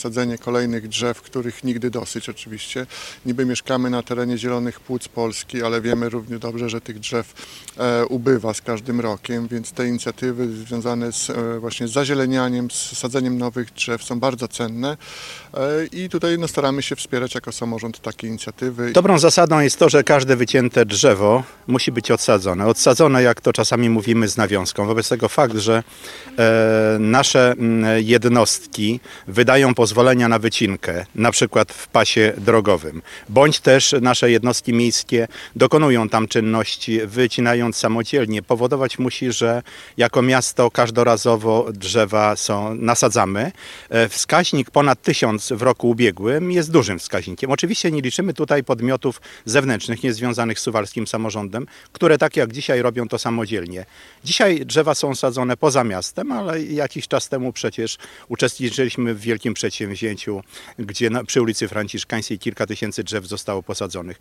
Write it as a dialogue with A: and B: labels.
A: Sadzenie kolejnych drzew, których nigdy dosyć oczywiście. Niby mieszkamy na terenie zielonych płuc Polski, ale wiemy równie dobrze, że tych drzew ubywa z każdym rokiem, więc te inicjatywy związane właśnie z zazielenianiem, z sadzeniem nowych drzew są bardzo cenne i tutaj staramy się wspierać jako samorząd takie inicjatywy.
B: Dobrą zasadą jest to, że każde wycięte drzewo musi być odsadzone. Odsadzone, jak to czasami mówimy, z nawiązką. Wobec tego fakt, że nasze jednostki wydają pozwolenia na wycinkę, na przykład w pasie drogowym, bądź też nasze jednostki miejskie dokonują tam czynności, wycinając samodzielnie, powodować musi, że jako miasto każdorazowo drzewa nasadzamy. Wskaźnik ponad 1000 w roku ubiegłym jest dużym wskaźnikiem. Oczywiście nie liczymy tutaj podmiotów zewnętrznych, niezwiązanych z suwalskim samorządem, które tak jak dzisiaj robią to samodzielnie. Dzisiaj drzewa są sadzone poza miastem, ale jakiś czas temu przecież uczestniczyliśmy w wielkim przedsięwzięciu, gdzie przy ulicy Franciszkańskiej kilka tysięcy drzew zostało posadzonych.